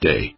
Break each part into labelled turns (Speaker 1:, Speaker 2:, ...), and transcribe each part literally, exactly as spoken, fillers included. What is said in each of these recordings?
Speaker 1: day.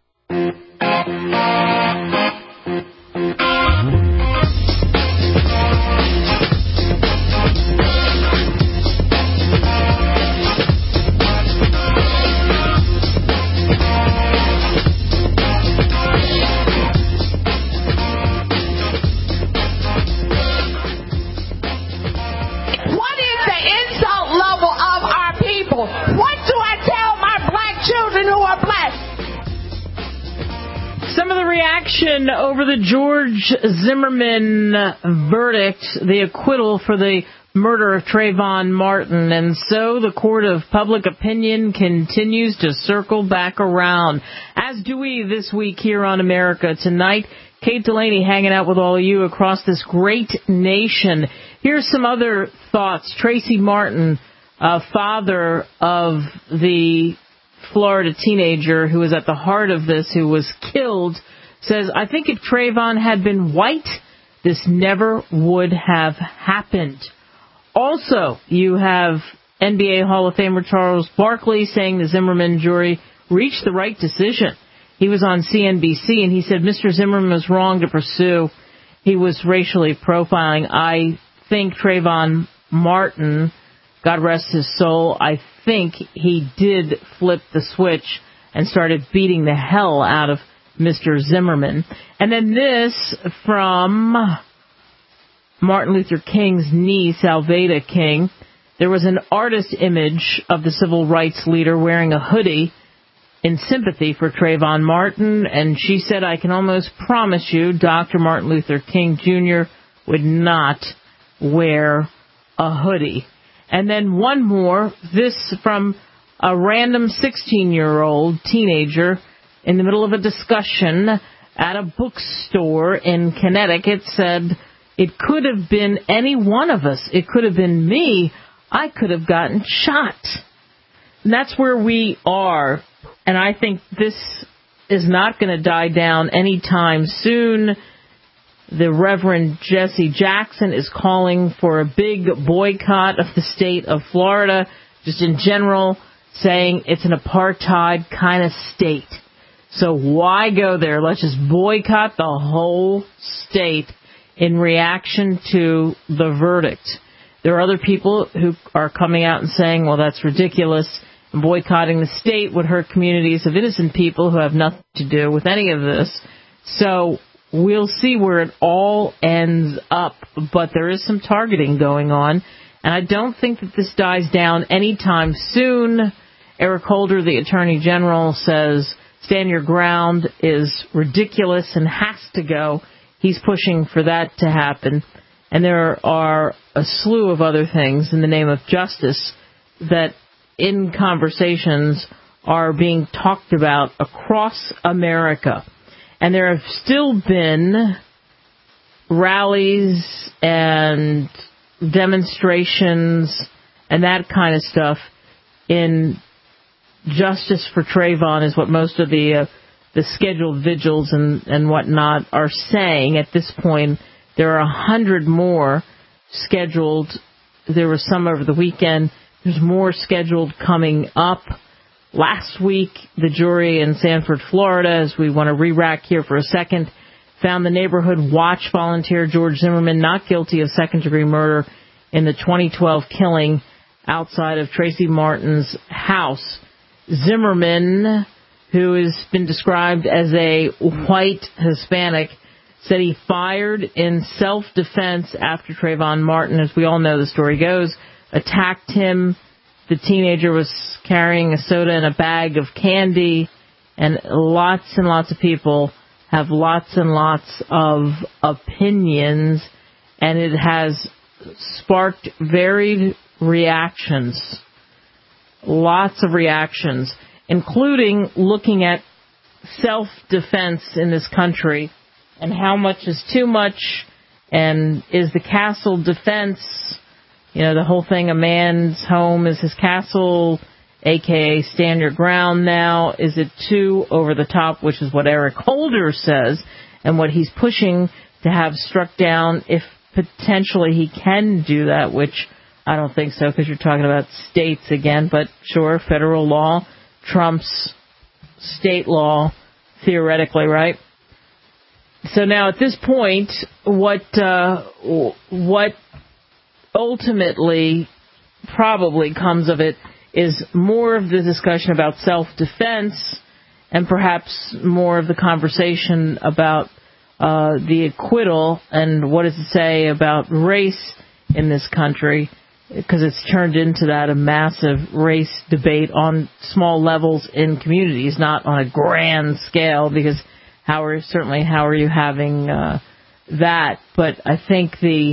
Speaker 2: Over the George Zimmerman verdict, the acquittal for the murder of Trayvon Martin. And so the court of public opinion continues to circle back around, as do we this week here on America Tonight. Kate Delaney hanging out with all of you across this great nation. Here's some other thoughts. Tracy Martin, uh, father of the Florida teenager who was at the heart of this, who was killed, says, I think if Trayvon had been white, this never would have happened. Also, you have N B A Hall of Famer Charles Barkley saying the Zimmerman jury reached the right decision. He was on C N B C, and he said Mister Zimmerman was wrong to pursue. He was racially profiling. I think Trayvon Martin, God rest his soul, I think he did flip the switch and started beating the hell out of Mister Zimmerman. And then this from Martin Luther King's niece, Alveda King. There was an artist image of the civil rights leader wearing a hoodie in sympathy for Trayvon Martin, and she said, I can almost promise you Doctor Martin Luther King Junior would not wear a hoodie. And then one more, this from a random sixteen-year-old teenager in the middle of a discussion at a bookstore in Connecticut, said, it could have been any one of us. It could have been me. I could have gotten shot. And that's where we are. And I think this is not going to die down anytime soon. The Reverend Jesse Jackson is calling for a big boycott of the state of Florida, just in general, saying it's an apartheid kind of state. So why go there? Let's just boycott the whole state in reaction to the verdict. There are other people who are coming out and saying, well, that's ridiculous, and boycotting the state would hurt communities of innocent people who have nothing to do with any of this. So we'll see where it all ends up, but there is some targeting going on, and I don't think that this dies down anytime soon. Eric Holder, the Attorney General, says stand your ground is ridiculous and has to go. He's pushing for that to happen. And there are a slew of other things in the name of justice that in conversations are being talked about across America. And there have still been rallies and demonstrations and that kind of stuff in justice for Trayvon, is what most of the uh, the scheduled vigils and, and whatnot are saying. At this point, there are a hundred more scheduled. There were some over the weekend. There's more scheduled coming up. Last week, the jury in Sanford, Florida, as we want to re-rack here for a second, found the Neighborhood Watch volunteer George Zimmerman not guilty of second-degree murder in the twenty twelve killing outside of Tracy Martin's house. Zimmerman, who has been described as a white Hispanic, said he fired in self-defense after Trayvon Martin, as we all know the story goes, attacked him. The teenager was carrying a soda and a bag of candy, and lots and lots of people have lots and lots of opinions, and it has sparked varied reactions. Lots of reactions, including looking at self-defense in this country and how much is too much, and is the castle defense, you know, the whole thing, a man's home is his castle, a k a stand your ground now. Is it too over the top, which is what Eric Holder says, and what he's pushing to have struck down if potentially he can do that, which I don't think so, because you're talking about states again, but sure, federal law trumps state law theoretically, right? So now at this point, what uh, what ultimately probably comes of it is more of the discussion about self-defense and perhaps more of the conversation about uh, the acquittal and what does it say about race in this country, because it's turned into that a massive race debate on small levels in communities, not on a grand scale, because how are certainly how are you having uh, that? But I think the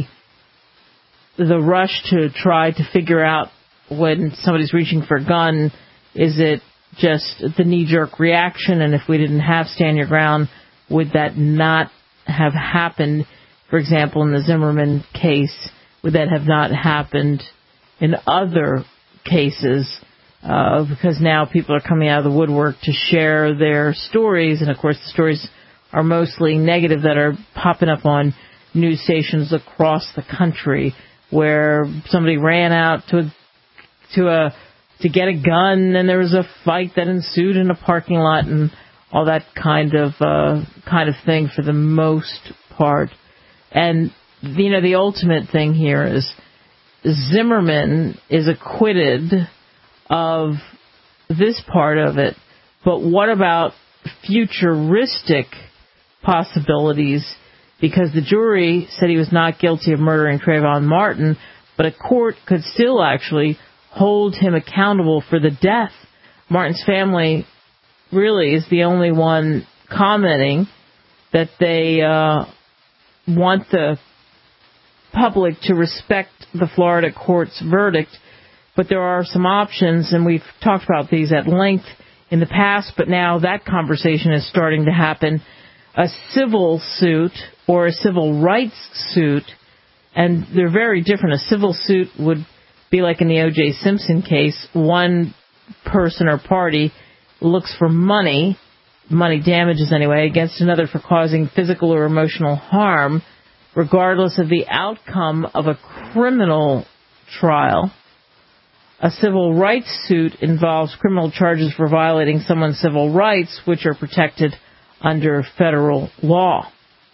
Speaker 2: the rush to try to figure out when somebody's reaching for a gun, is it just the knee-jerk reaction? And if we didn't have Stand Your Ground, would that not have happened? For example, in the Zimmerman case, would that have not happened in other cases? Uh, because now people are coming out of the woodwork to share their stories, and of course the stories are mostly negative that are popping up on news stations across the country, where somebody ran out to to a to get a gun and there was a fight that ensued in a parking lot and all that kind of uh, kind of thing for the most part. And you know, the ultimate thing here is Zimmerman is acquitted of this part of it, but what about futuristic possibilities? Because the jury said he was not guilty of murdering Trayvon Martin, but a court could still actually hold him accountable for the death. Martin's family really is the only one commenting that they uh, want the public to respect the Florida court's verdict, but there are some options, and we've talked about these at length in the past, but now that conversation is starting to happen. A civil suit or a civil rights suit, and they're very different. A civil suit would be like in the O J Simpson case. One person or party looks for money, money damages anyway, against another for causing physical or emotional harm, regardless of the outcome of a criminal trial. A civil rights suit involves criminal charges for violating someone's civil rights, which are protected under federal law.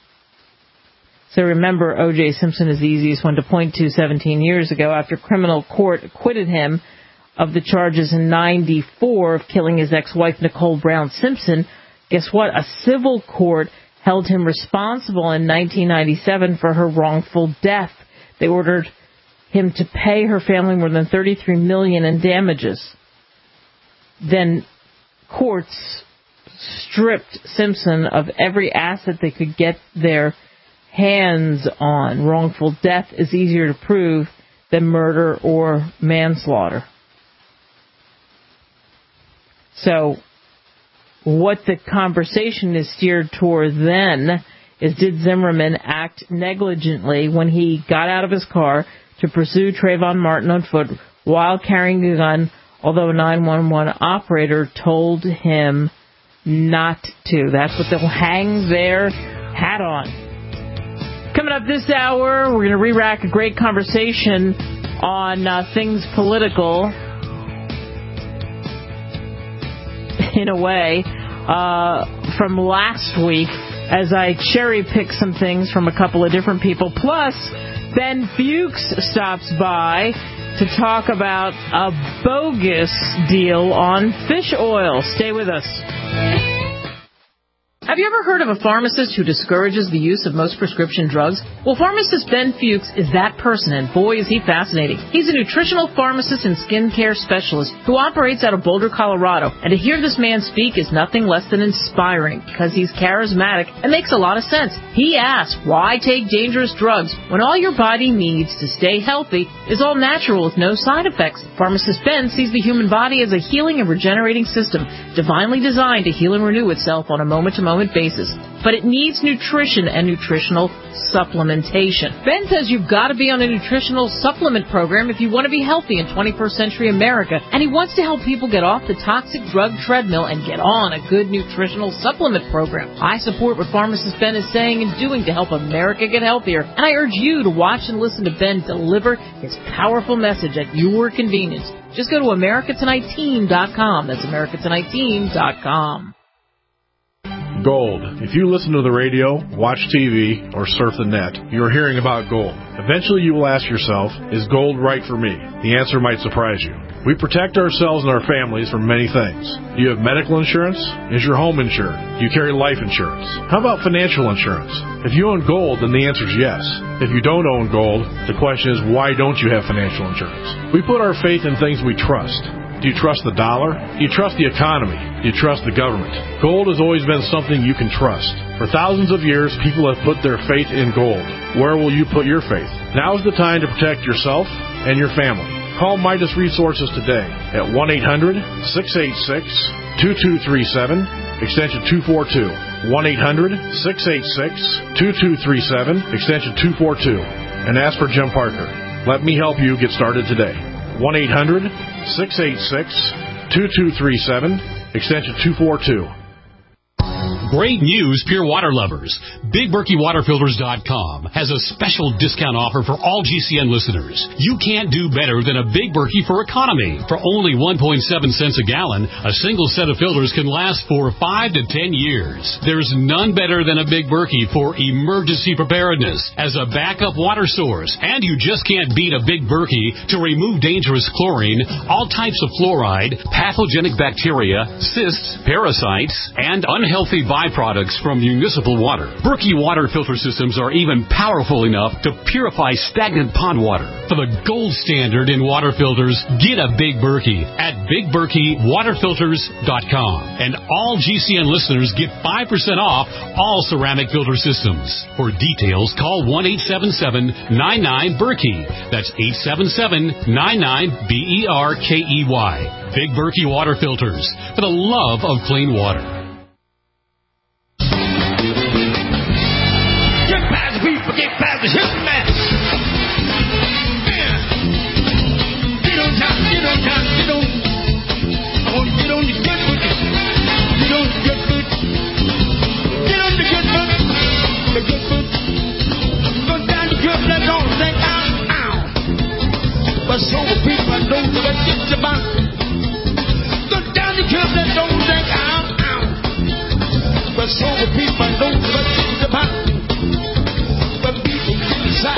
Speaker 2: So remember, O J Simpson is the easiest one to point to seventeen years ago after criminal court acquitted him of the charges in ninety-four of killing his ex-wife, Nicole Brown Simpson. Guess what? A civil court held him responsible in nineteen ninety-seven for her wrongful death. They ordered him to pay her family more than thirty-three million dollars in damages. Then courts stripped Simpson of every asset they could get their hands on. Wrongful death is easier to prove than murder or manslaughter. So what the conversation is steered toward then is, did Zimmerman act negligently when he got out of his car to pursue Trayvon Martin on foot while carrying a gun, although a nine one one operator told him not to? That's what they'll hang their hat on. Coming up this hour, we're going to re-rack a great conversation on uh, things political, in a way, uh, from last week, as I cherry-pick some things from a couple of different people. Plus, Ben Fuchs stops by to talk about a bogus deal on fish oil. Stay with us. Have you ever heard of a pharmacist who discourages the use of most prescription drugs? Well, pharmacist Ben Fuchs is that person, and boy, is he fascinating. He's a nutritional pharmacist and skincare specialist who operates out of Boulder, Colorado. And to hear this man speak is nothing less than inspiring, because he's charismatic and makes a lot of sense. He asks, why take dangerous drugs when all your body needs to stay healthy is all natural with no side effects? Pharmacist Ben sees the human body as a healing and regenerating system, divinely designed to heal and renew itself on a moment-to-moment basis, but it needs nutrition and nutritional supplementation. Ben says you've got to be on a nutritional supplement program if you want to be healthy in twenty-first century America, and he wants to help people get off the toxic drug treadmill and get on a good nutritional supplement program. I support what pharmacist Ben is saying and doing to help America get healthier, and I urge you to watch and listen to Ben deliver his powerful message at your convenience. Just go to America Tonight Team dot com. That's America Tonight Team dot com.
Speaker 1: Gold. If you listen to the radio, watch T V, or surf the net, you're hearing about gold. Eventually you will ask yourself, is gold right for me? The answer might surprise you. We protect ourselves and our families from many things. Do you have medical insurance? Is your home insured? Do you carry life insurance? How about financial insurance? If you own gold, then the answer is yes. If you don't own gold, the question is, why don't you have financial insurance? We put our faith in things we trust. Do you trust the dollar? Do you trust the economy? Do you trust the government? Gold has always been something you can trust. For thousands of years, people have put their faith in gold. Where will you put your faith? Now is the time to protect yourself and your family. Call Midas Resources today at one eight hundred, six eight six, two two three seven, extension two four two. one eight hundred, six eight six, two two three seven, extension two four two. And ask for Jim Parker. Let me help you get started today. one eight hundred, six eight six, two two three seven, extension two four two.
Speaker 3: Great news, Pure Water lovers. Big Berkey Water Filters dot com has a special discount offer for all G C N listeners. You can't do better than a Big Berkey for economy. For only one point seven cents a gallon, a single set of filters can last for five to ten years. There's none better than a Big Berkey for emergency preparedness as a backup water source. And you just can't beat a Big Berkey to remove dangerous chlorine, all types of fluoride, pathogenic bacteria, cysts, parasites, and unhealthy byproducts from municipal water. Berkey water filter systems are even powerful enough to purify stagnant pond water. For the gold standard in water filters, get a Big Berkey at Big Berkey Water Filters dot com. And all G C N listeners get five percent off all ceramic filter systems. For details, call one eight seven seven, nine nine, Berkey. That's eight seven seven, nine nine, B E R K E Y. Big Berkey Water Filters, for the love of clean water.
Speaker 4: Get past the hip man. Yeah. Get on top, get on top, get on. I want to get on the good foot. Get on the good foot. Get on the good foot. The good foot. Go down the good foot, don't think out, ow. But so people don't get it about. Go down the good foot, don't think out, ow. But so people don't get it about.
Speaker 2: All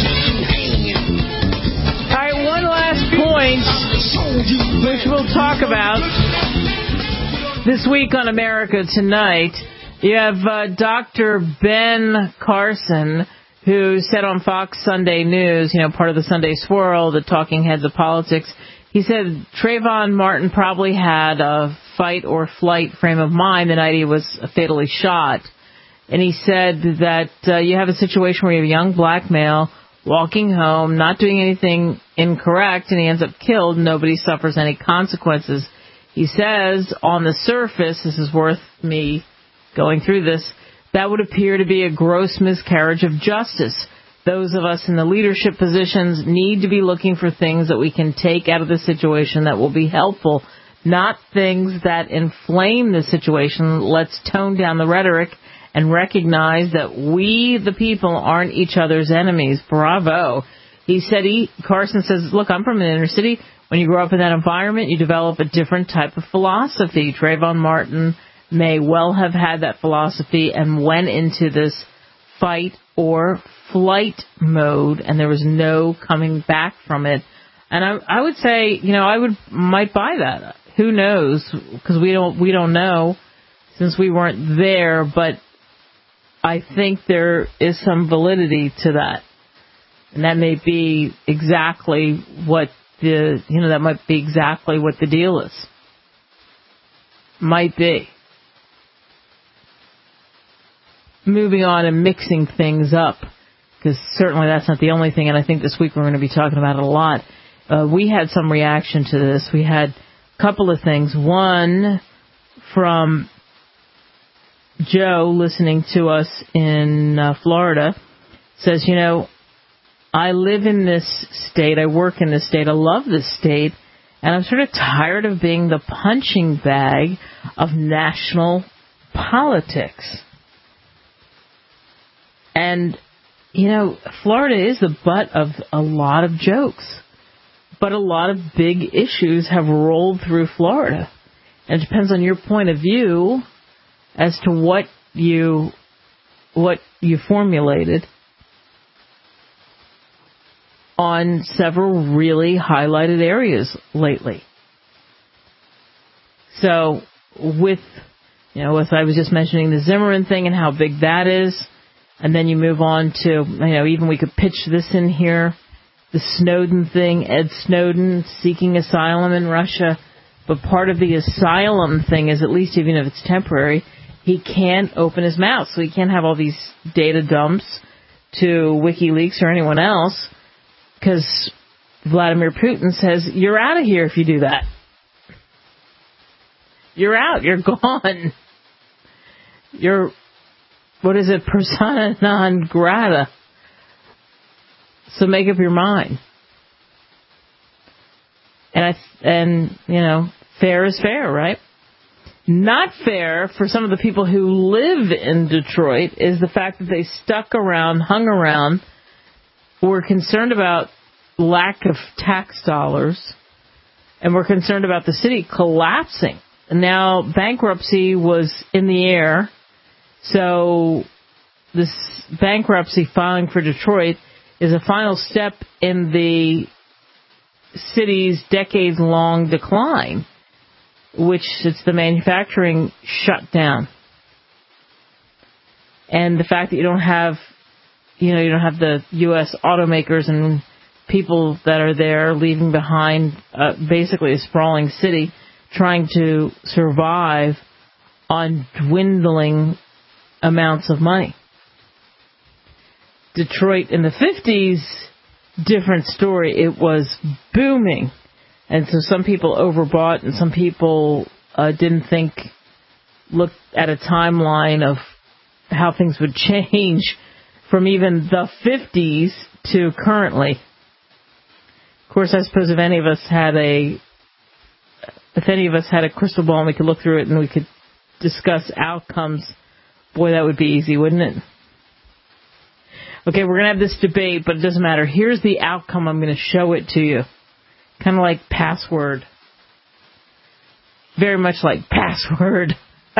Speaker 2: right, one last point, which we'll talk about this week on America Tonight. You have uh, Doctor Ben Carson, who said on Fox Sunday News, you know, part of the Sunday Swirl, the talking heads of politics, he said Trayvon Martin probably had a fight or flight frame of mind the night he was fatally shot. And he said that uh, you have a situation where you have a young black male walking home, not doing anything incorrect, and he ends up killed. Nobody suffers any consequences. He says, on the surface, this is worth me going through this, that would appear to be a gross miscarriage of justice. Those of us in the leadership positions need to be looking for things that we can take out of the situation that will be helpful, not things that inflame the situation. Let's tone down the rhetoric and recognize that we, the people, aren't each other's enemies. Bravo. He said, he, Carson says, look, I'm from an inner city. When you grow up in that environment, you develop a different type of philosophy. Trayvon Martin may well have had that philosophy and went into this fight or flight mode, and there was no coming back from it. And I, I would say, you know, I would might buy that. Who knows? Because we don't we don't know since we weren't there, but I think there is some validity to that. And that may be exactly what the, you know, that might be exactly what the deal is. Might be. Moving on and mixing things up, because certainly that's not the only thing, and I think this week we're going to be talking about it a lot. Uh, we had some reaction to this. We had a couple of things. One from Joe, listening to us in uh, Florida, says, you know, I live in this state, I work in this state, I love this state, and I'm sort of tired of being the punching bag of national politics. And, you know, Florida is the butt of a lot of jokes, but a lot of big issues have rolled through Florida. And it depends on your point of view as to what you what you formulated on several really highlighted areas lately. So with, you know, as I was just mentioning the Zimmerman thing and how big that is, and then you move on to, you know, even we could pitch this in here, the Snowden thing, Ed Snowden seeking asylum in Russia. But part of the asylum thing is, at least even if it's temporary, he can't open his mouth. So he can't have all these data dumps to WikiLeaks or anyone else, because Vladimir Putin says, you're out of here if you do that. You're out. You're gone. You're, what is it, persona non grata. So make up your mind. And, I, and you know, fair is fair, right? Not fair for some of the people who live in Detroit is the fact that they stuck around, hung around, were concerned about lack of tax dollars, and were concerned about the city collapsing. And now bankruptcy was in the air, so this bankruptcy filing for Detroit is a final step in the city's decades-long decline, which is the manufacturing shutdown. And the fact that you don't have, you know, you don't have the U S automakers and people that are there leaving behind uh, basically a sprawling city trying to survive on dwindling amounts of money. Detroit in the fifties, different story. It was booming. And so some people overbought and some people uh, didn't think, looked at a timeline of how things would change from even the fifties to currently. Of course, I suppose if any of us had a, if any of us had a crystal ball and we could look through it and we could discuss outcomes, boy, that would be easy, wouldn't it? Okay, we're going to have this debate, but it doesn't matter. Here's the outcome. I'm going to show it to you. Kind of like Password. Very much like Password.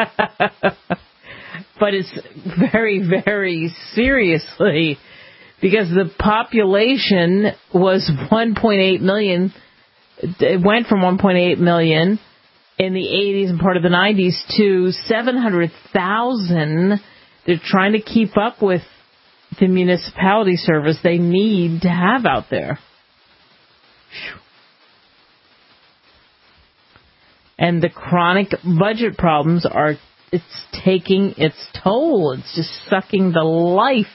Speaker 2: But it's very, very seriously, because the population was one point eight million. It went from one point eight million in the eighties and part of the nineties to seven hundred thousand. They're trying to keep up with the municipality service they need to have out there. And the chronic budget problems are, it's taking its toll. It's just sucking the life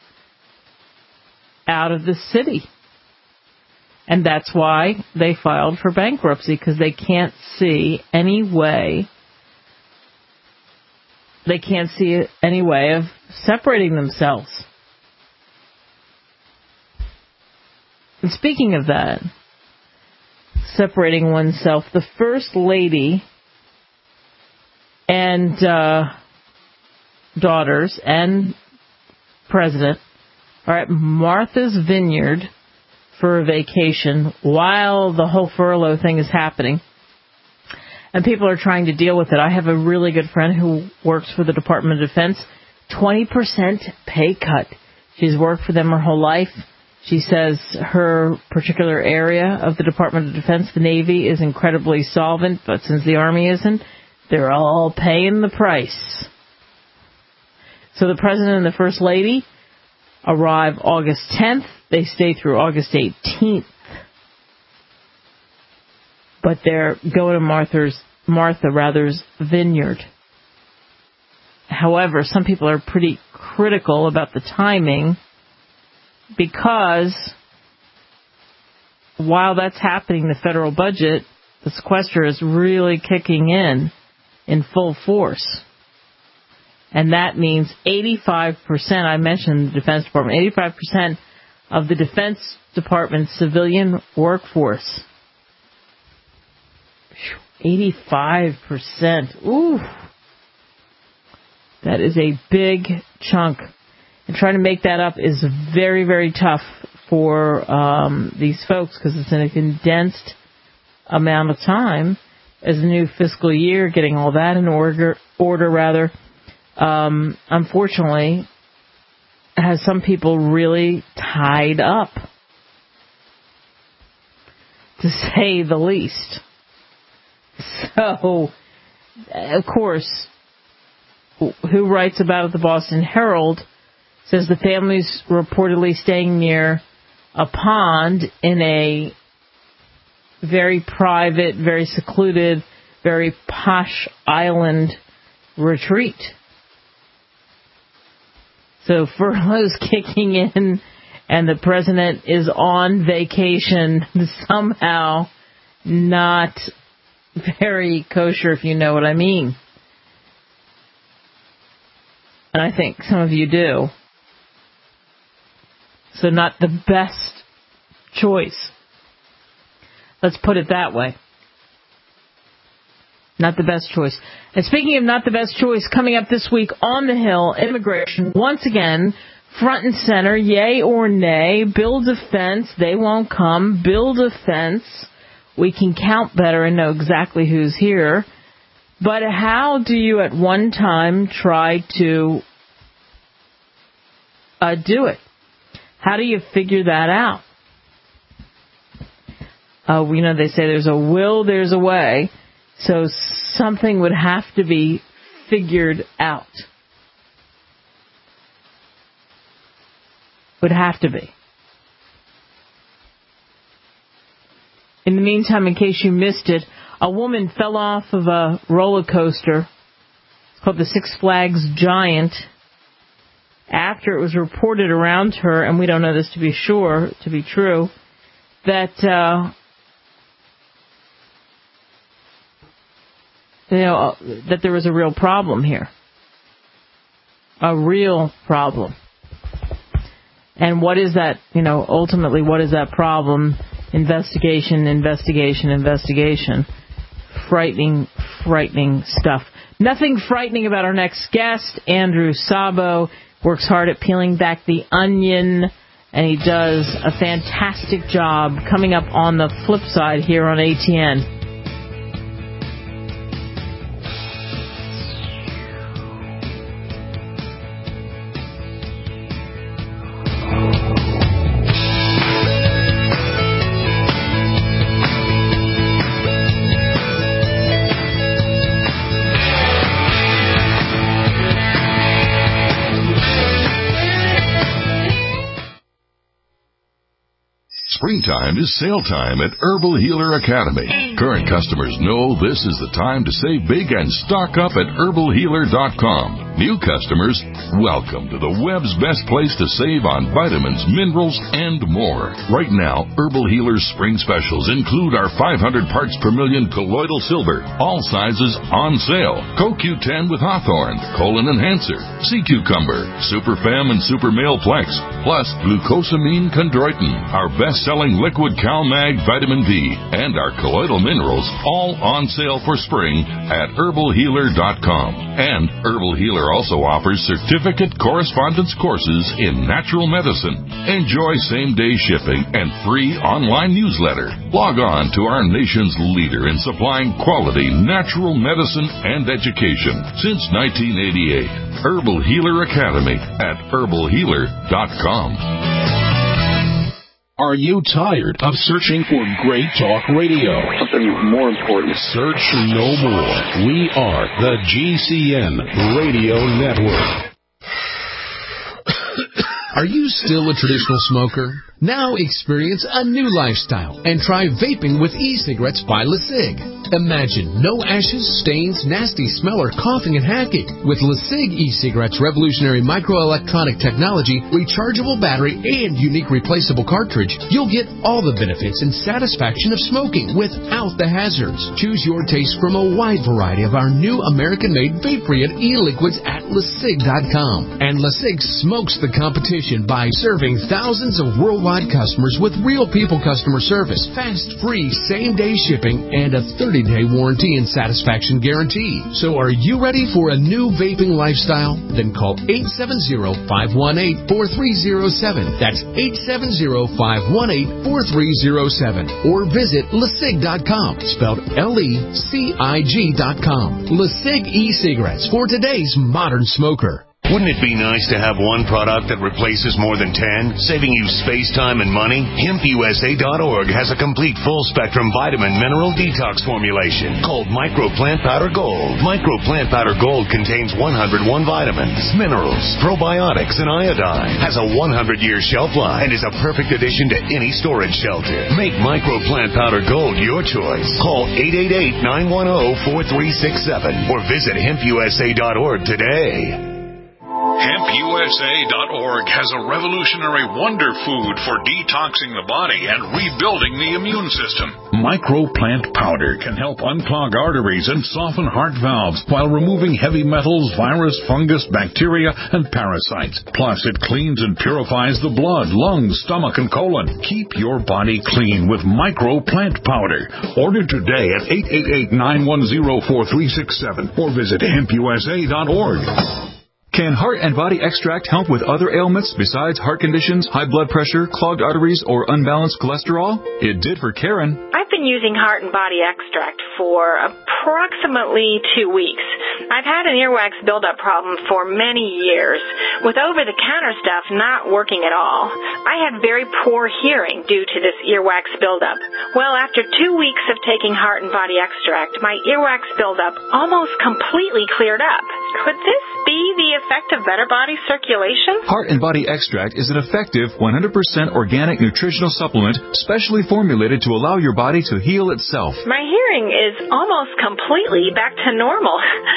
Speaker 2: out of the city. And that's why they filed for bankruptcy, because they can't see any way, they can't see any way of separating themselves. And speaking of that, separating oneself, the First Lady and uh, daughters and President are at Martha's Vineyard for a vacation while the whole furlough thing is happening. And people are trying to deal with it. I have a really good friend who works for the Department of Defense. twenty percent pay cut. She's worked for them her whole life. She says her particular area of the Department of Defense, the Navy, is incredibly solvent, but since the Army isn't, they're all paying the price. So the President and the First Lady arrive August tenth. They stay through August eighteenth. But they're going to Martha's, Martha rather's vineyard. However, some people are pretty critical about the timing, because while that's happening, the federal budget, the sequester, is really kicking in in full force. And that means eighty-five percent, I mentioned the Defense Department, eighty-five percent of the Defense Department's civilian workforce. eighty-five percent. Ooh. That is a big chunk. And trying to make that up is very, very tough for um, these folks, because it's in a condensed amount of time as the new fiscal year, getting all that in order, order rather. um, unfortunately, has some people really tied up, to say the least. So, of course, who writes about it, the Boston Herald, says the family's reportedly staying near a pond in a very private, very secluded, very posh island retreat. So furlough's kicking in, and the president is on vacation, somehow not very kosher, if you know what I mean. And I think some of you do. So not the best choice. Let's put it that way. Not the best choice. And speaking of not the best choice, coming up this week on the Hill, immigration, once again, front and center, yay or nay, build a fence, they won't come, build a fence, we can count better and know exactly who's here. But how do you at one time try to uh, do it? How do you figure that out? Uh, you know, they say there's a will, there's a way. So something would have to be figured out. Would have to be. In the meantime, in case you missed it, a woman fell off of a roller coaster. It's called the Six Flags Giant. After it was reported around her, and we don't know this to be sure, to be true, that uh, you know that there was a real problem here, a real problem. And what is that? You know, ultimately, what is that problem? Investigation, investigation, investigation. Frightening, frightening stuff. Nothing frightening about our next guest, Andrew Sabo. Works hard at peeling back the onion, and he does a fantastic job. Coming up on the flip side here on A T N.
Speaker 5: Springtime is sale time at Herbal Healer Academy. Current customers know this is the time to save big and stock up at herbal healer dot com. New customers, welcome to the web's best place to save on vitamins, minerals, and more. Right now, Herbal Healer's spring specials include our five hundred parts per million colloidal silver, all sizes on sale, Co Q ten with Hawthorne, Colon Enhancer, Sea Cucumber, Super Fem and Super Male Plex, plus Glucosamine Chondroitin, our best-selling liquid CalMag Vitamin D, and our colloidal minerals, all on sale for spring at herbal healer dot com. And Herbal Healer also offers certificate correspondence courses in natural medicine. Enjoy same-day shipping and free online newsletter. Log on to our nation's leader in supplying quality natural medicine and education since nineteen eighty-eight. Herbal Healer Academy at herbal healer dot com.
Speaker 6: Are you tired of searching for great talk radio?
Speaker 7: Something more important.
Speaker 6: Search no more. We are the G C N Radio Network. Are you still a traditional smoker? Now experience a new lifestyle and try vaping with e-cigarettes by LeSig. Imagine no ashes, stains, nasty smell, or coughing and hacking. With LeSig e-cigarettes' revolutionary microelectronic technology, rechargeable battery, and unique replaceable cartridge, you'll get all the benefits and satisfaction of smoking without the hazards. Choose your taste from a wide variety of our new American-made vape-free e-liquids at LeSig dot com. And LeSig smokes the competition by serving thousands of worldwide worldwide customers with real people customer service, fast, free, same-day shipping, and a thirty-day warranty and satisfaction guarantee. So are you ready for a new vaping lifestyle? Then call eight seven zero, five one eight, four three zero seven. That's eight seven zero, five one eight, four three zero seven. Or visit lecig dot com, spelled L E C I G dot com. LeCig e-cigarettes for today's modern smoker.
Speaker 7: Wouldn't it be nice to have one product that replaces more than ten, saving you space, time, and money? hemp U S A dot org has a complete full-spectrum vitamin mineral detox formulation called Micro Plant Powder Gold. Micro Plant Powder Gold contains one hundred one vitamins, minerals, probiotics, and iodine. Has a one hundred year shelf life and is a perfect addition to any storage shelter. Make Micro Plant Powder Gold your choice. Call eight eight eight, nine one zero, four three six seven or visit hemp U S A dot org today.
Speaker 8: hemp U S A dot org has a revolutionary wonder food for detoxing the body and rebuilding the immune system. Micro Plant Powder can help unclog arteries and soften heart valves while removing heavy metals, virus, fungus, bacteria, and parasites. Plus, it cleans and purifies the blood, lungs, stomach, and colon. Keep your body clean with Micro Plant Powder. Order today at eight eight eight, nine one zero, four three six seven or visit hemp U S A dot org.
Speaker 9: Can Heart and Body Extract help with other ailments besides heart conditions, high blood pressure, clogged arteries, or unbalanced cholesterol? It did for Karen.
Speaker 10: I've been using Heart and Body Extract for approximately two weeks. I've had an earwax buildup problem for many years, with over-the-counter stuff not working at all. I had very poor hearing due to this earwax buildup. Well, after two weeks of taking Heart and Body Extract, my earwax buildup almost completely cleared up. Could this be the effect of better body circulation?
Speaker 9: Heart and Body Extract is an effective one hundred percent organic nutritional supplement specially formulated to allow your body to heal itself.
Speaker 10: My hearing is almost completely back to normal.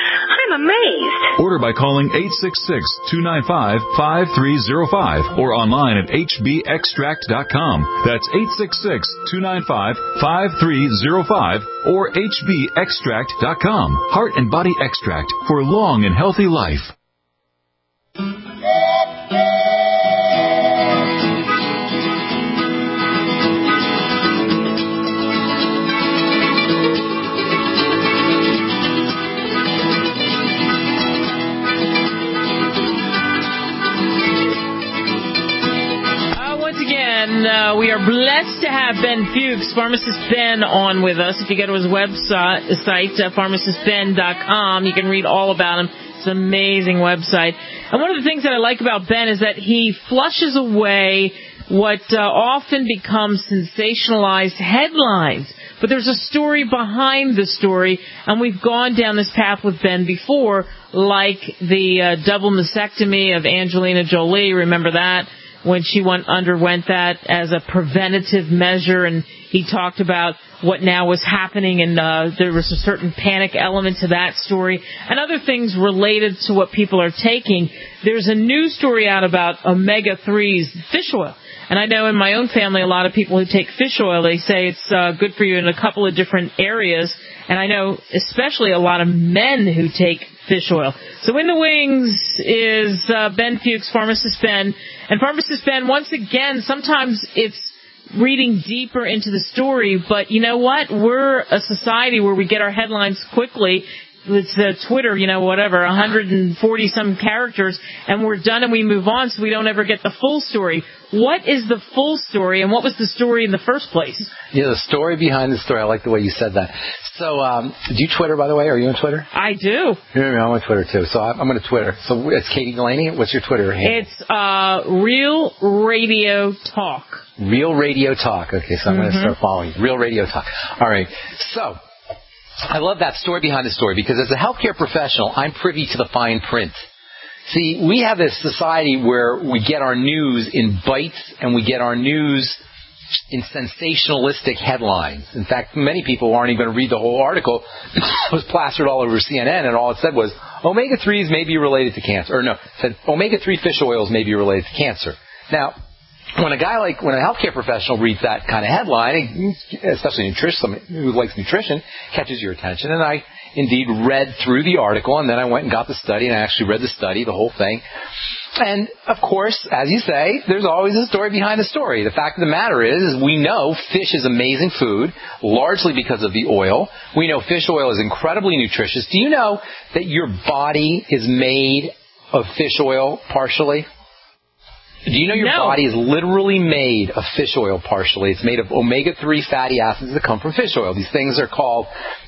Speaker 10: I'm amazed.
Speaker 9: Order by calling eight six six, two nine five, five three zero five or online at h b extract dot com. That's eight six six, two nine five, five three zero five or h b extract dot com. Heart and Body Extract for long and healthy life.
Speaker 2: Uh, we are blessed to have Ben Fuchs, Pharmacist Ben, on with us. If you go to his website, uh, pharmacist ben dot com, you can read all about him. It's an amazing website. And one of the things that I like about Ben is that he flushes away what uh, often becomes sensationalized headlines. But there's a story behind the story, and we've gone down this path with Ben before, like the uh, double mastectomy of Angelina Jolie. Remember that? When she went, underwent that as a preventative measure, and he talked about what now was happening, and uh, there was a certain panic element to that story, and other things related to what people are taking. There's a new story out about omega threes, fish oil. And I know in my own family, a lot of people who take fish oil, they say it's uh, good for you in a couple of different areas. And I know especially a lot of men who take fish oil. So in the wings is uh, Ben Fuchs, Pharmacist Ben. And Pharmacist Ben, once again, sometimes it's reading deeper into the story, but you know what? We're a society where we get our headlines quickly. It's uh, Twitter, you know, whatever, one hundred forty some characters, and we're done and we move on, so we don't ever get the full story. What is the full story, and what was the story in the first place?
Speaker 11: Yeah, the story behind the story. I like the way you said that. So, um, do you Twitter, by the way? Are you on Twitter?
Speaker 2: I do.
Speaker 11: Yeah, I'm on Twitter, too. So I'm going to Twitter. So it's Katie Delaney. What's your Twitter handle?
Speaker 2: It's uh, Real Radio Talk.
Speaker 11: Real Radio Talk. Okay, so I'm mm-hmm. going to start following you. Real Radio Talk. All right. So I love that story behind the story because as a healthcare professional, I'm privy to the fine print. See, we have this society where we get our news in bites and we get our news in sensationalistic headlines. In fact, many people aren't even going to read the whole article. It was plastered all over C N N, and all it said was, omega threes may be related to cancer. Or no, it said omega three fish oils may be related to cancer. Now, when a guy like, when a healthcare professional reads that kind of headline, especially nutrition, somebody who likes nutrition, catches your attention. And I indeed read through the article, and then I went and got the study, and I actually read the study, the whole thing. And, of course, as you say, there's always a story behind the story. The fact of the matter is, is we know fish is amazing food, largely because of the oil. We know fish oil is incredibly nutritious. Do you know that your body is made of fish oil partially? Do you know your
Speaker 2: no.
Speaker 11: body is literally made of fish oil partially? It's made of omega three fatty acids that come from fish oil. These things are called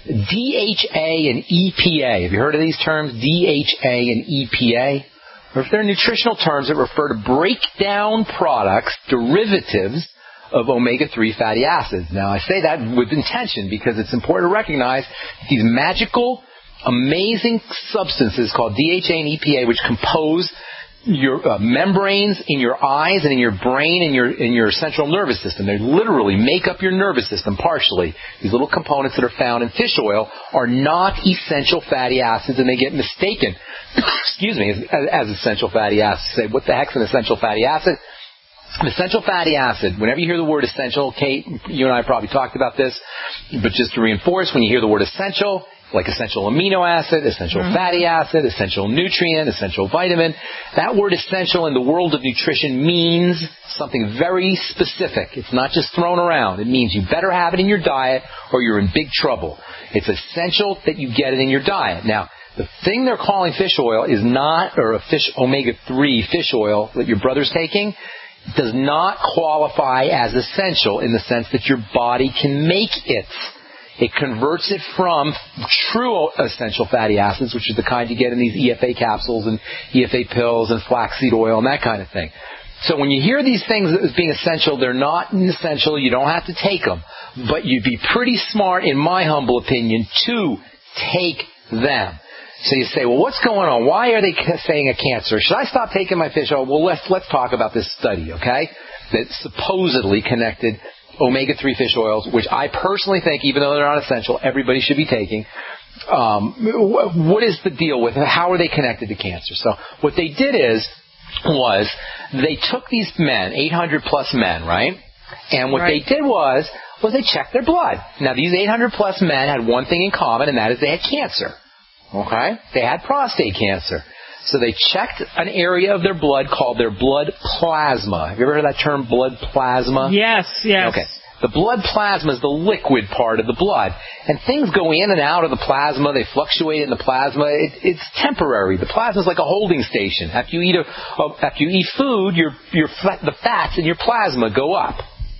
Speaker 11: D H A and E P A. Have you heard of these terms, D H A and E P A? Or if they're nutritional terms that refer to breakdown products, derivatives of omega three fatty acids. Now, I say that with intention because it's important to recognize these magical, amazing substances called D H A and E P A, which compose your uh, membranes in your eyes and in your brain and your in your central nervous system. They literally make up your nervous system partially. These little components that are found in fish oil are not essential fatty acids, and they get mistaken, excuse me, as, as essential fatty acids. Say, what the heck's an essential fatty acid? An essential fatty acid, whenever you hear the word essential, Kate, you and I probably talked about this, but just to reinforce, when you hear the word essential, like essential amino acid, essential mm-hmm. fatty acid, essential nutrient, essential vitamin. That word essential in the world of nutrition means something very specific. It's not just thrown around. It means you better have it in your diet or you're in big trouble. It's essential that you get it in your diet. Now, the thing they're calling fish oil is not, or a fish omega three fish oil that your brother's taking, does not qualify as essential in the sense that your body can make it. It converts it from true essential fatty acids, which is the kind you get in these E F A capsules and E F A pills and flaxseed oil and that kind of thing. So when you hear these things as being essential, they're not essential. You don't have to take them. But you'd be pretty smart, in my humble opinion, to take them. So you say, well, what's going on? Why are they saying a cancer? Should I stop taking my fish oil? Well, let's, let's talk about this study, okay, that supposedly connected omega three fish oils, which I personally think, even though they're not essential, everybody should be taking. Um, what is the deal with it? How are they connected to cancer? So what they did is, was they took these men, eight hundred plus men, right? And what right. they did was, was they checked their blood. Now, these eight hundred plus men had one thing in common, and that is they had cancer. Okay? They had prostate cancer. So they checked an area of their blood called their blood plasma. Have you ever heard that term, blood plasma?
Speaker 2: Yes, yes.
Speaker 11: Okay. The blood plasma is the liquid part of the blood. And things go in and out of the plasma. They fluctuate in the plasma. It, it's temporary. The plasma is like a holding station. After you eat, a, after you eat food, your, your, the fats in your plasma go up.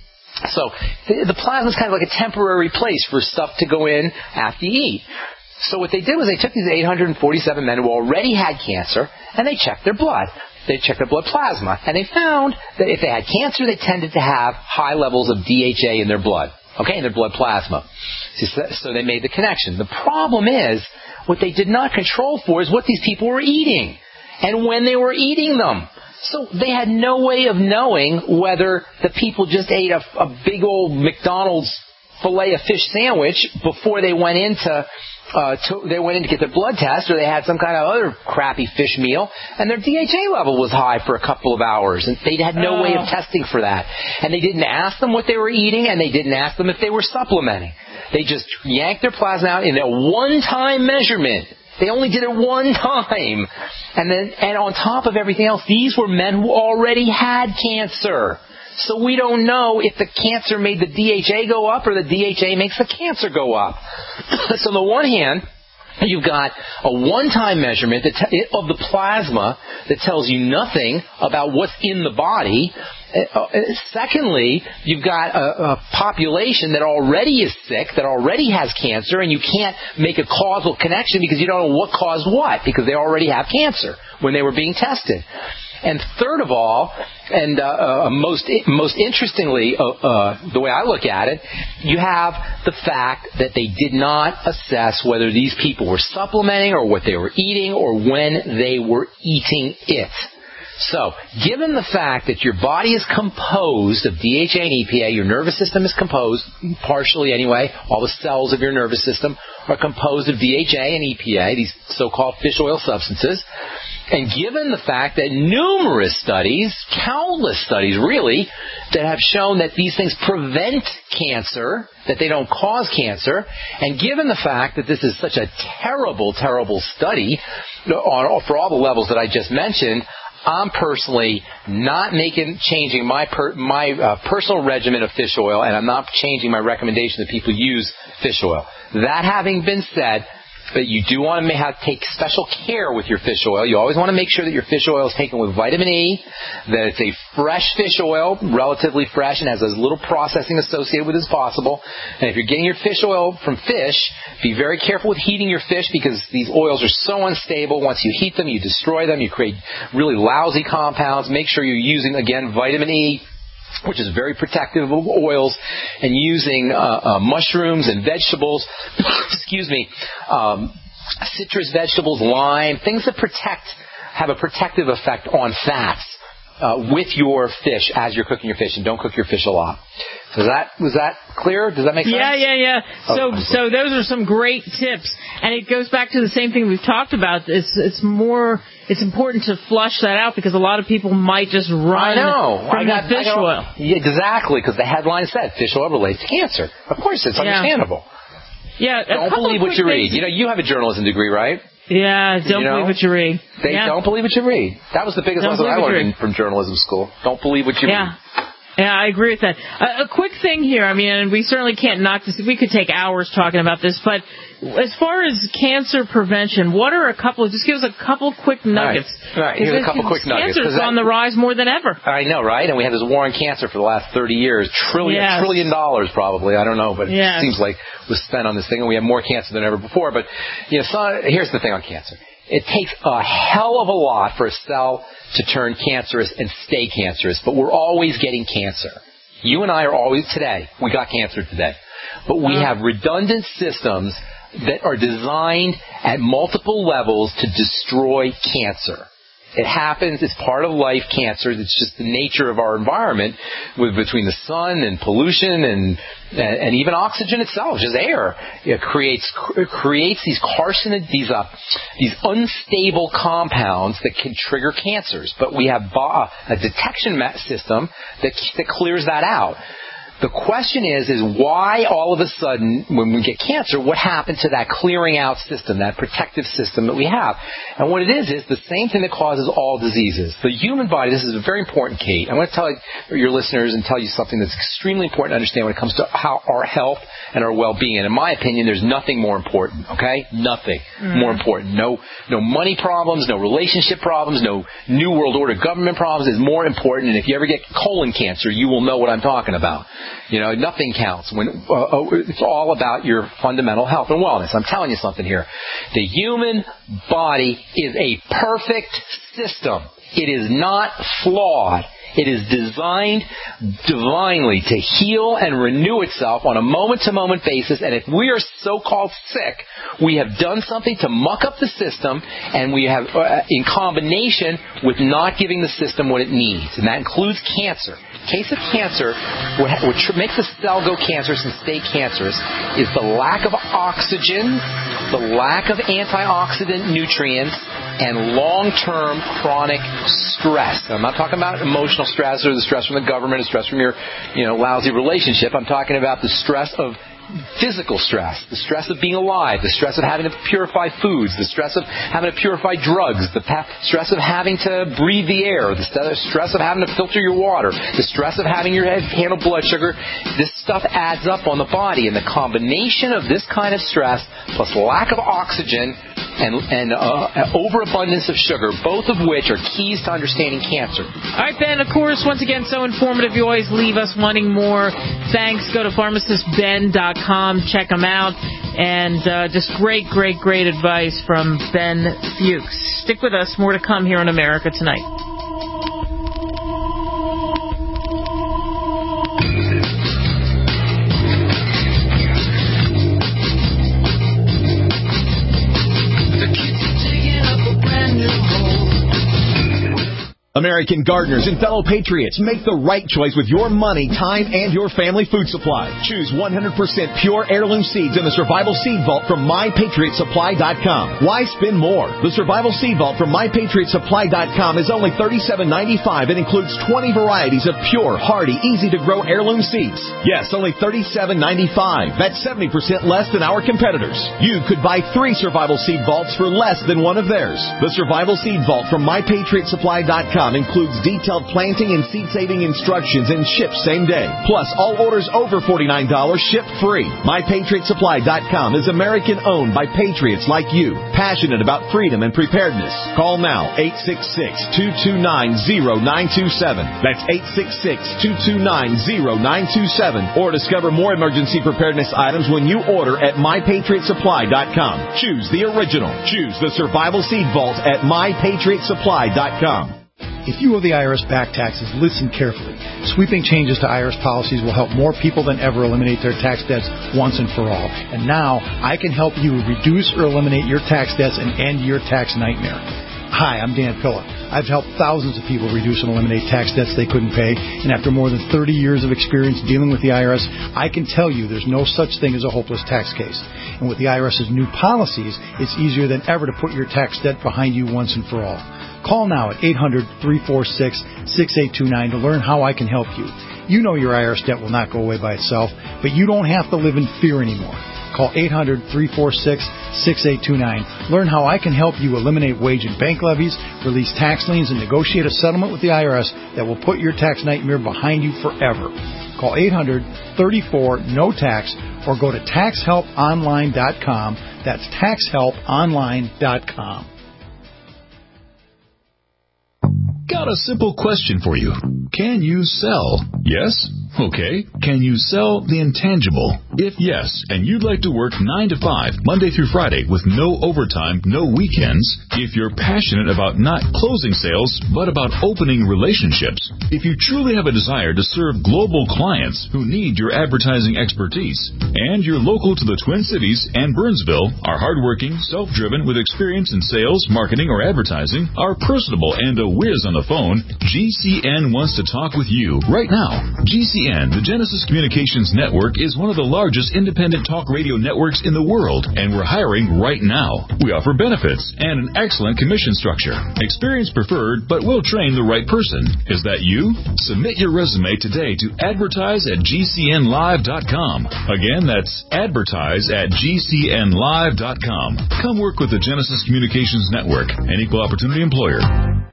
Speaker 11: So the, the plasma is kind of like a temporary place for stuff to go in after you eat. So what they did was they took these eight hundred forty-seven men who already had cancer, and they checked their blood. They checked their blood plasma, and they found that if they had cancer, they tended to have high levels of D H A in their blood, okay, in their blood plasma. So they made the connection. The problem is, what they did not control for is what these people were eating, and when they were eating them. So they had no way of knowing whether the people just ate a, a big old McDonald's filet of fish sandwich before they went into Uh, to, they went in to get their blood test, or they had some kind of other crappy fish meal, and their D H A level was high for a couple of hours, and they had no oh. way of testing for that. And they didn't ask them what they were eating, and they didn't ask them if they were supplementing. They just yanked their plasma out in a one-time measurement. They only did it one time. And then, and on top of everything else, these were men who already had cancer. So we don't know if the cancer made the D H A go up or the D H A makes the cancer go up. So on the one hand, you've got a one-time measurement that t- of the plasma that tells you nothing about what's in the body. Uh, secondly, you've got a, a population that already is sick, that already has cancer, and you can't make a causal connection because you don't know what caused what, because they already have cancer when they were being tested. And third of all, and uh, uh, most most interestingly, uh, uh, the way I look at it, you have the fact that they did not assess whether these people were supplementing or what they were eating or when they were eating it. So, given the fact that your body is composed of D H A and E P A, your nervous system is composed, partially anyway, all the cells of your nervous system are composed of D H A and E P A, these so-called fish oil substances, and given the fact that numerous studies, countless studies really, that have shown that these things prevent cancer, that they don't cause cancer, and given the fact that this is such a terrible, terrible study on, for all the levels that I just mentioned, I'm personally not making changing my per, my uh, personal regimen of fish oil, and I'm not changing my recommendation that people use fish oil. That having been said, but you do want to have take special care with your fish oil. You always want to make sure that your fish oil is taken with vitamin E, that it's a fresh fish oil, relatively fresh, and has as little processing associated with it as possible. And if you're getting your fish oil from fish, be very careful with heating your fish because these oils are so unstable. Once you heat them, you destroy them. You create really lousy compounds. Make sure you're using, again, vitamin E, which is very protective of oils, and using uh, uh, mushrooms and vegetables, excuse me, um, citrus vegetables, lime, things that protect, have a protective effect on fats uh, with your fish as you're cooking your fish, and don't cook your fish a lot. So that, was that clear? Does that make sense?
Speaker 2: Yeah, yeah, yeah. So,
Speaker 11: oh,
Speaker 2: so those are some great tips, and it goes back to the same thing we've talked about. It's, it's more, it's important to flush that out because a lot of people might just run
Speaker 11: I know.
Speaker 2: from
Speaker 11: I got,
Speaker 2: the fish
Speaker 11: I got,
Speaker 2: oil.
Speaker 11: Yeah, exactly, because the headline said fish oil relates to cancer. Of course, it's
Speaker 2: Yeah.
Speaker 11: understandable.
Speaker 2: Yeah,
Speaker 11: Don't believe what you read.
Speaker 2: Things.
Speaker 11: You know, you have a journalism degree, right?
Speaker 2: Yeah, don't
Speaker 11: you know,
Speaker 2: believe what you read.
Speaker 11: They
Speaker 2: yeah.
Speaker 11: don't believe what you read. That was the biggest
Speaker 2: Don't
Speaker 11: lesson I
Speaker 2: believe what you
Speaker 11: learned in, from journalism school. Don't believe what you
Speaker 2: Yeah.
Speaker 11: read.
Speaker 2: Yeah, I agree with that. Uh, a quick thing here, I mean, and we certainly can't knock this. We could take hours talking about this, but as far as cancer prevention, what are a couple, just give us a couple quick nuggets.
Speaker 11: Right, right. Here's a couple quick nuggets.
Speaker 2: Cancer's on the rise more than ever.
Speaker 11: I know, right? And we had this war on cancer for the last thirty years. Trillion,
Speaker 2: Yes.
Speaker 11: trillion dollars probably. I don't know, but
Speaker 2: Yes.
Speaker 11: it seems like was spent on this thing, and we have more cancer than ever before. But, you know, so, here's the thing on cancer. It takes a hell of a lot for a cell to turn cancerous and stay cancerous, but we're always getting cancer. You and I are always, today, we got cancer today. But we have redundant systems that are designed at multiple levels to destroy cancer. It happens, it's part of life, cancer. It's just the nature of our environment with between the sun and pollution and and, and even oxygen itself, just air. It creates it creates these carcinoid, these uh, these unstable compounds that can trigger cancers. But we have bo- a detection system that that clears that out. The question is, is why all of a sudden, when we get cancer, what happened to that clearing out system, that protective system that we have? And what it is, is the same thing that causes all diseases. The human body, this is very important, Kate. I want to tell your listeners and tell you something that's extremely important to understand when it comes to how our health and our well-being. And in my opinion, there's nothing more important, okay? Nothing mm. more important. No, no money problems, no relationship problems, no New World Order government problems is more important. And if you ever get colon cancer, you will know what I'm talking about. You know, nothing counts. When uh, it's all about your fundamental health and wellness. I'm telling you something here. The human body is a perfect system. It is not flawed. It is designed divinely to heal and renew itself on a moment-to-moment basis. And if we are so-called sick, we have done something to muck up the system, and we have, uh, in combination with not giving the system what it needs. And that includes cancer. In case of cancer, what, what tr- makes a cell go cancerous and stay cancerous is the lack of oxygen, the lack of antioxidant nutrients, and long-term chronic stress. Now, I'm not talking about emotional stress or the stress from the government, the stress from your, you know, lousy relationship. I'm talking about the stress of physical stress, the stress of being alive, the stress of having to purify foods, the stress of having to purify drugs, the pa- stress of having to breathe the air, the st- stress of having to filter your water, the stress of having your head handle blood sugar. This stuff adds up on the body, and the combination of this kind of stress plus lack of oxygen and, and uh, overabundance of sugar, both of which are keys to understanding cancer.
Speaker 2: All right, Ben, of course, once again, so informative. You always leave us wanting more. Thanks. Go to pharmacist ben dot com. Check them out. And uh, just great, great, great advice from Ben Fuchs. Stick with us. More to come here on America Tonight.
Speaker 12: American gardeners and fellow patriots, make the right choice with your money, time, and your family food supply. Choose one hundred percent pure heirloom seeds in the Survival Seed Vault from my patriot supply dot com. Why spend more? The Survival Seed Vault from my patriot supply dot com is only thirty-seven ninety-five and includes twenty varieties of pure, hardy, easy-to-grow heirloom seeds. Yes, only thirty-seven ninety-five. That's seventy percent less than our competitors. You could buy three Survival Seed Vaults for less than one of theirs. The Survival Seed Vault from my patriot supply dot com includes detailed planting and seed-saving instructions and ships same day. Plus, all orders over forty-nine dollars ship free. my patriot supply dot com is American-owned by patriots like you, passionate about freedom and preparedness. Call now, eight six six, two two nine, zero nine two seven. That's eight six six, two two nine, zero nine two seven. Or discover more emergency preparedness items when you order at my patriot supply dot com. Choose the original. Choose the Survival Seed Vault at my patriot supply dot com.
Speaker 13: If you owe the I R S back taxes, listen carefully. Sweeping changes to I R S policies will help more people than ever eliminate their tax debts once and for all. And now, I can help you reduce or eliminate your tax debts and end your tax nightmare. Hi, I'm Dan Pilla. I've helped thousands of people reduce and eliminate tax debts they couldn't pay, and after more than thirty years of experience dealing with the I R S, I can tell you there's no such thing as a hopeless tax case. And with the IRS's new policies, it's easier than ever to put your tax debt behind you once and for all. Call now at eight hundred, three four six, six eight two nine to learn how I can help you. You know your I R S debt will not go away by itself, but you don't have to live in fear anymore. Call eight hundred, three four six, six eight two nine. Learn how I can help you eliminate wage and bank levies, release tax liens, and negotiate a settlement with the I R S that will put your tax nightmare behind you forever. Call eight hundred, three four, N O tax or go to tax help online dot com. That's tax help online dot com.
Speaker 9: Got a simple question for you. Can you sell? Yes? Okay. Can you sell the intangible? If yes, and you'd like to work nine to five, Monday through Friday, with no overtime, no weekends, if you're passionate about not closing sales, but about opening relationships, if you truly have a desire to serve global clients who need your advertising expertise, and you're local to the Twin Cities and Burnsville, are hardworking, self-driven, with experience in sales, marketing, or advertising, are personable and a whiz on the phone, G C N wants to talk with you right now. G C N, the Genesis Communications Network, is one of the largest independent talk radio networks in the world, and we're hiring right now. We offer benefits and an excellent commission structure. Experience preferred, but we'll train the right person. Is that you? Submit your resume today to advertise at G C N live dot com. Again, that's advertise at G C N live dot com. Come work with the Genesis Communications Network, an equal opportunity employer.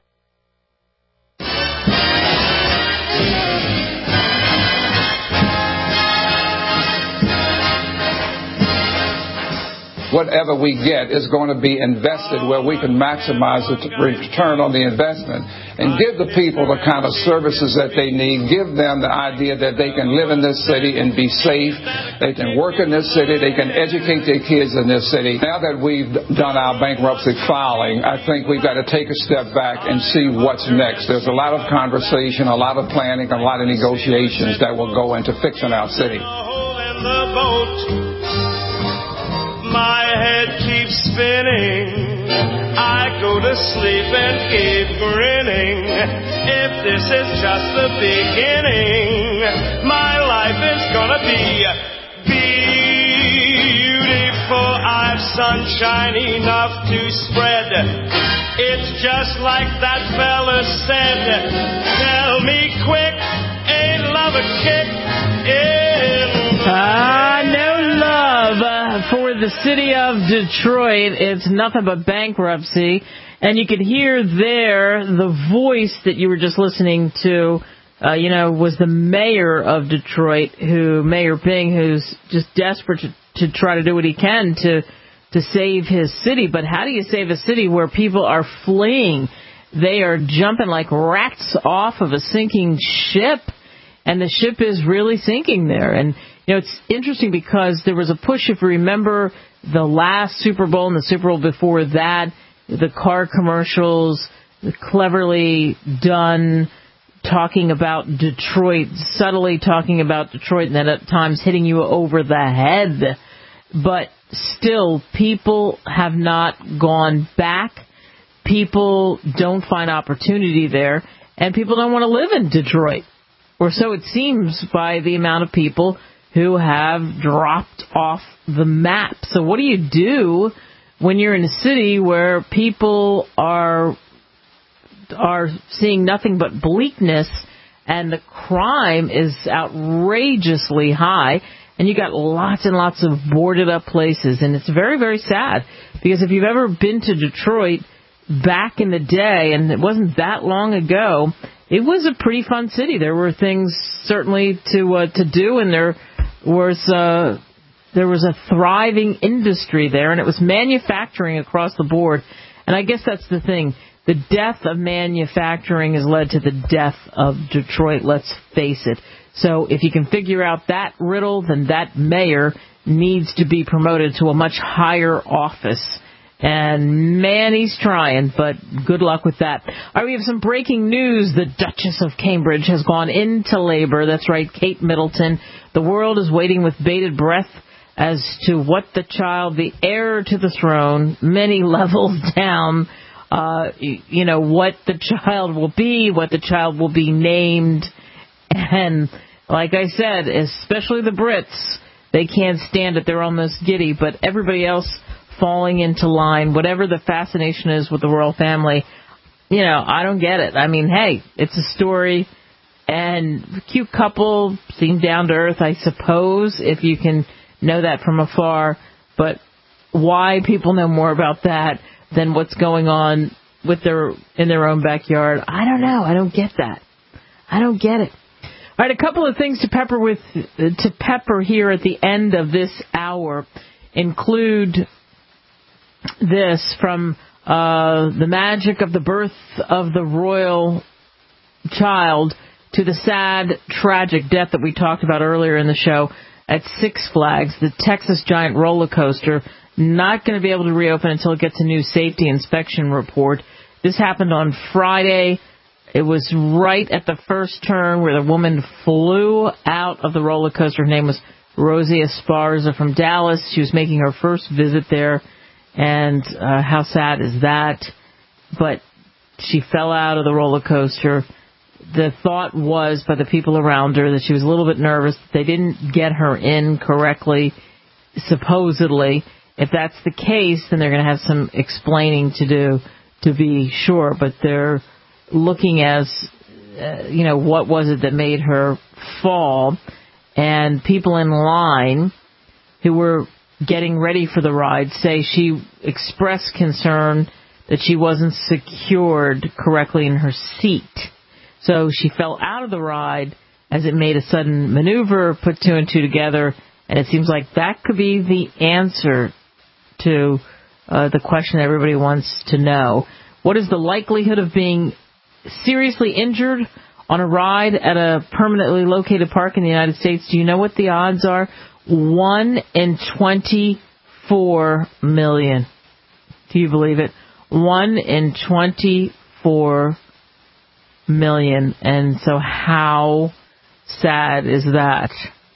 Speaker 14: Whatever we get is going to be invested where we can maximize the return on the investment and give the people the kind of services that they need, give them the idea that they can live in this city and be safe, they can work in this city, they can educate their kids in this city. Now that we've done our bankruptcy filing, I think we've got to take a step back and see what's next. There's a lot of conversation, a lot of planning, a lot of negotiations that will go into fixing our city.
Speaker 4: My head keeps spinning. I go to sleep and keep grinning. If this is just the beginning, my life is gonna be beautiful. I've sunshine enough to spread. It's just like that fella said. Tell me quick, ain't love a kick in
Speaker 2: Ah, uh, no love uh, for the city of Detroit. It's nothing but bankruptcy. And you could hear there the voice that you were just listening to, uh, you know, was the mayor of Detroit, who Mayor Bing, who's just desperate to, to try to do what he can to to save his city. But how do you save a city where people are fleeing? They are jumping like rats off of a sinking ship, and the ship is really sinking there. And you know, it's interesting because there was a push, if you remember, the last Super Bowl and the Super Bowl before that, the car commercials, cleverly done, talking about Detroit, subtly talking about Detroit, and then at times hitting you over the head. But still, people have not gone back. people don't find opportunity there, and people don't want to live in Detroit. Or so it seems by the amount of people who have dropped off the map. So what do you do when you're in a city where people are are seeing nothing but bleakness and the crime is outrageously high, and you got lots and lots of boarded up places? And it's very, very sad, because if you've ever been to Detroit back in the day, and it wasn't that long ago, it was a pretty fun city. There were things certainly to uh, to do, and there was uh, there was a thriving industry there, and it was manufacturing across the board. And I guess that's the thing. The death of manufacturing has led to the death of Detroit, let's face it. So if you can figure out that riddle, then that mayor needs to be promoted to a much higher office. And, man, he's trying, but good luck with that. All right, we have some breaking news. The Duchess of Cambridge has gone into labor. That's right, Kate Middleton. The world is waiting with bated breath as to what the child, the heir to the throne, many levels down, uh, you know, what the child will be, what the child will be named. And like I said, especially the Brits, they can't stand it. They're almost giddy, but everybody else falling into line, whatever the fascination is with the royal family, you know, I don't get it. I mean, hey, it's a story, and cute couple, seem down to earth, I suppose, if you can know that from afar. But why people know more about that than what's going on with their in their own backyard, I don't know. I don't get that. I don't get it. All right, a couple of things to pepper with to pepper here at the end of this hour include this from uh, the magic of the birth of the royal child to the sad, tragic death that we talked about earlier in the show at Six Flags, the Texas Giant roller coaster, not going to be able to reopen until it gets a new safety inspection report. This happened on Friday. It was right at the first turn where the woman flew out of the roller coaster. Her name was Rosie Esparza from Dallas. She was making her first visit there. And uh, how sad is that? But she fell out of the roller coaster. The thought was by the people around her that she was a little bit nervous. They didn't get her in correctly, supposedly. If that's the case, then they're going to have some explaining to do to be sure. But they're looking as, uh, you know, what was it that made her fall? And people in line who were getting ready for the ride say she expressed concern that she wasn't secured correctly in her seat. So she fell out of the ride as it made a sudden maneuver, put two and two together, and it seems like that could be the answer to uh, the question everybody wants to know. What is the likelihood of being seriously injured on a ride at a permanently located park in the United States? Do you know what the odds are? One in twenty-four million. Do you believe it? One in twenty-four million. And so how sad is that?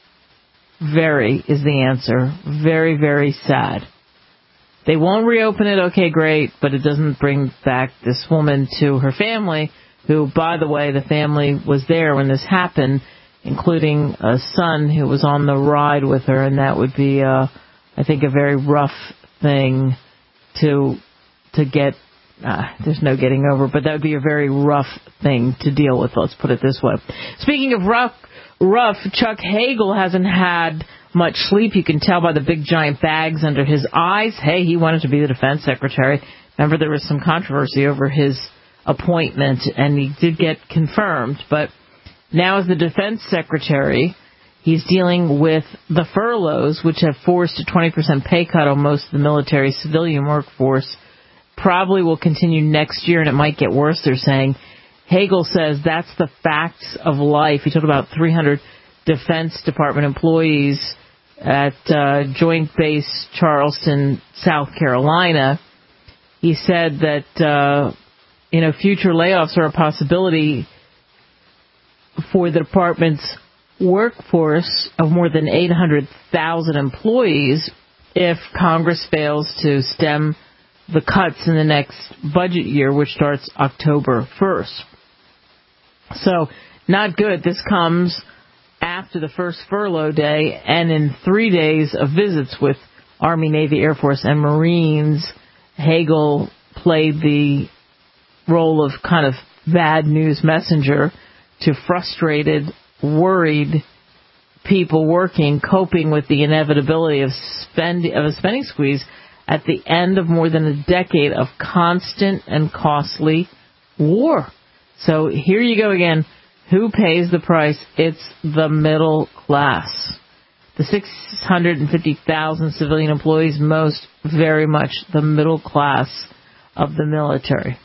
Speaker 2: Very is the answer. Very, very sad. They won't reopen it, okay, great, but it doesn't bring back this woman to her family, who, by the way, the family was there when this happened, including a son who was on the ride with her, and that would be, uh, I think, a very rough thing to to get. Uh, there's no getting over, but that would be a very rough thing to deal with, let's put it this way. Speaking of rough, rough, Chuck Hagel hasn't had much sleep. You can tell by the big giant bags under his eyes. Hey, he wanted to be the defense secretary. Remember, there was some controversy over his appointment, and he did get confirmed. But now as the defense secretary, he's dealing with the furloughs, which have forced a twenty percent pay cut on most of the military civilian workforce. Probably will continue next year, and it might get worse, they're saying. Hagel says that's the facts of life. He told about three hundred Defense Department employees at uh, Joint Base Charleston, South Carolina. He said that, uh, you know, future layoffs are a possibility for the department's workforce of more than eight hundred thousand employees if Congress fails to stem the cuts in the next budget year, which starts October first. So, not good. This comes after the first furlough day and in three days of visits with Army, Navy, Air Force, and Marines. Hagel played the role of kind of bad news messenger to frustrated, worried people working, coping with the inevitability of spend of a spending squeeze at the end of more than a decade of constant and costly war. So here you go again. Who pays the price? It's the middle class. The six hundred fifty thousand civilian employees, most very much the middle class of the military.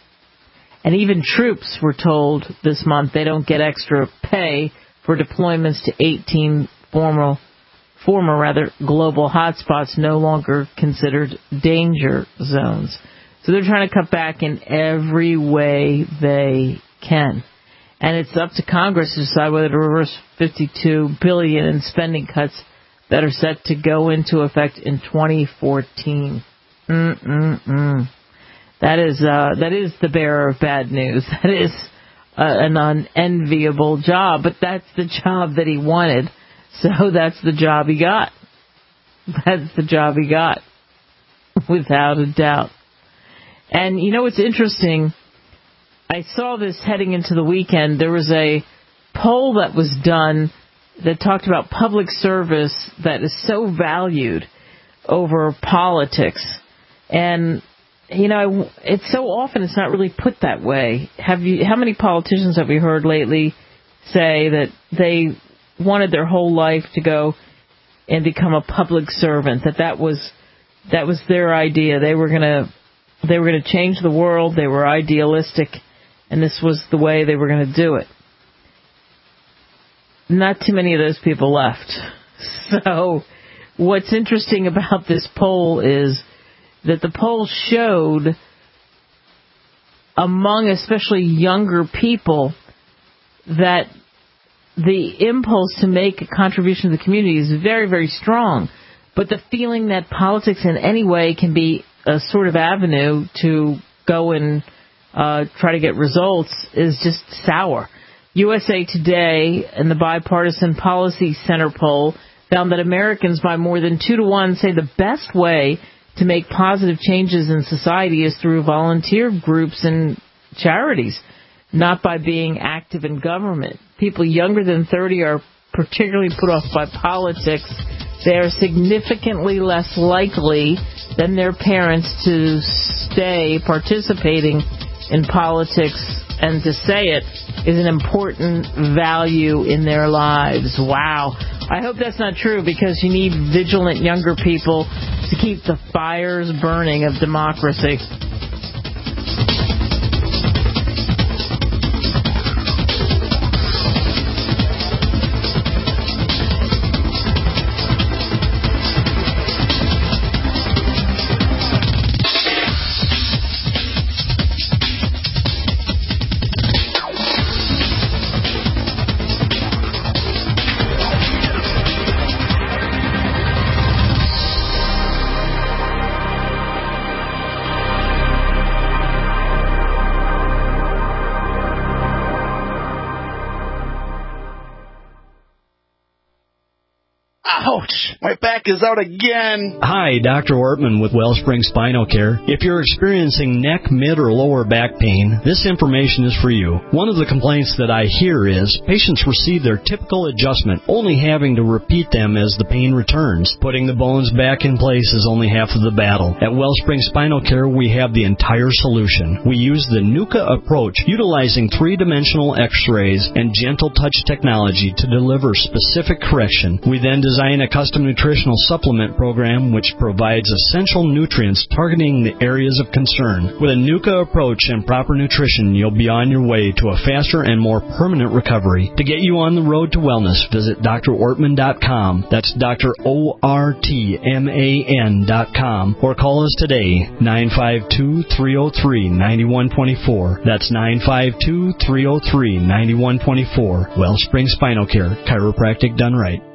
Speaker 2: And even troops were told this month they don't get extra pay for deployments to eighteen former, former rather, global hotspots no longer considered danger zones. So they're trying to cut back in every way they can. And it's up to Congress to decide whether to reverse fifty-two billion dollars in spending cuts that are set to go into effect in twenty fourteen. Mm-mm-mm. That is, uh, that is the bearer of bad news. That is uh, an unenviable job, but that's the job that he wanted. So that's the job he got. That's the job he got. Without a doubt. And you know what's interesting? I saw this heading into the weekend. There was a poll that was done that talked about public service that is so valued over politics. And, you know, it's so often it's not really put that way. Have you? How many politicians have we heard lately say that they wanted their whole life to go and become a public servant, that that was that was their idea. They were going to they were going to change the world. They were idealistic. And this was the way they were going to do it. Not too many of those people left. So what's interesting about this poll is that the poll showed among especially younger people that the impulse to make a contribution to the community is very, very strong. But the feeling that politics in any way can be a sort of avenue to go and Uh, try to get results is just sour. U S A Today and the Bipartisan Policy Center poll found that Americans by more than two to one say the best way to make positive changes in society is through volunteer groups and charities, not by being active in government. People younger than thirty are particularly put off by politics. They are significantly less likely than their parents to stay participating in politics, and to say it is an important value in their lives. Wow. I hope that's not true, because you need vigilant younger people to keep the fires burning of democracy.
Speaker 15: My back is out again.
Speaker 16: Hi, Doctor Ortman with Wellspring Spinal Care. If you're experiencing neck, mid, or lower back pain, this information is for you. One of the complaints that I hear is patients receive their typical adjustment, only having to repeat them as the pain returns. Putting the bones back in place is only half of the battle. At Wellspring Spinal Care, we have the entire solution. We use the NUCA approach, utilizing three-dimensional x-rays and gentle touch technology to deliver specific correction. We then design a custom nutritional supplement program which provides essential nutrients targeting the areas of concern. With a NUCA approach and proper nutrition, you'll be on your way to a faster and more permanent recovery. To get you on the road to wellness, visit D R ortman dot com. That's Doctor O R T M A N dot com. Or call us today, nine five two, three oh three, nine one two four. That's nine five two, three oh three, nine one two four. Wellspring Spinal Care, chiropractic done right.